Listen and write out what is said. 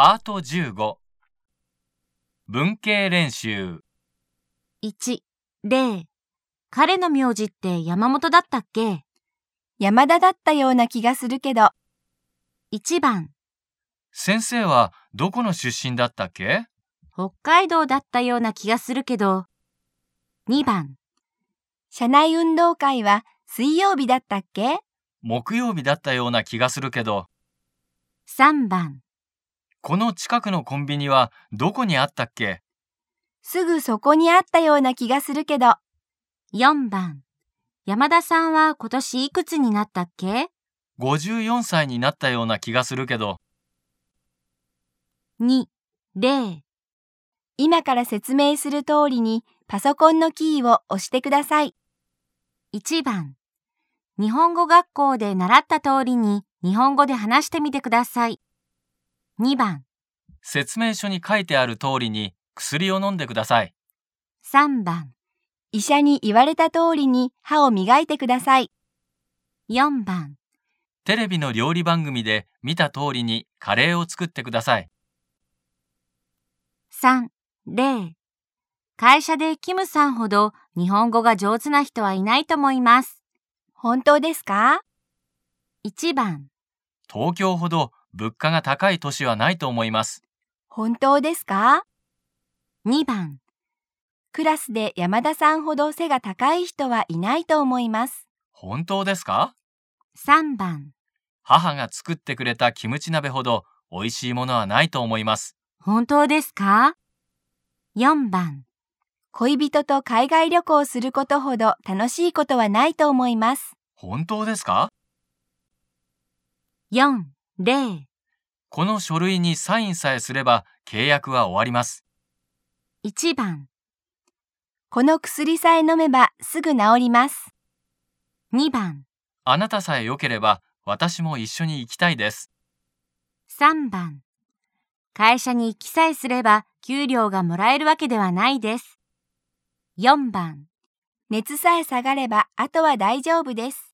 パート15文系練習。 1、例。彼の名字って山本だったっけ？ 山田だったような気がするけど。 1番。 先生はどこの出身だったっけ？ 北海道だったような気がするけど。2番。 社内運動会は水曜日だったっけ？ 木曜日だったような気がするけど。 3番。 この近くのコンビニはどこにあったっけ？ すぐそこにあったような気がするけど。 4番。山田さんは今年いくつになったっけ ？54歳になったような気がするけど。 2、例。 今から説明する通りにパソコンのキーを押してください。 1番。日本語学校で習った通りに日本語で話してみてください。2番。 説明書に書いてある通りに薬を飲んでください。 3番。 医者に言われた通りに歯を磨いてください。 4番。 テレビの料理番組で見た通りにカレーを作ってください。 3、例。会社でキムさんほど日本語が上手な人はいないと思います。 本当ですか ？1番。 東京ほど物価が高い都市はないと思います。 本当ですか 2番。 クラスで山田さんほど背が高い人はいないと思います。 本当ですか？ 3番。 母が作ってくれたキムチ鍋ほど美味しいものはないと思います。 本当ですか？ 4番。 恋人と海外旅行することほど楽しいことはないと思います。 本当ですか？ 4、例。 この書類にサインさえすれば契約は終わります。 1番。 この薬さえ飲めばすぐ治ります。 2番。 あなたさえ良ければ私も一緒に行きたいです。 3番。会社に行きさえすれば給料がもらえるわけではないです。4番。 熱さえ下がればあとは大丈夫です。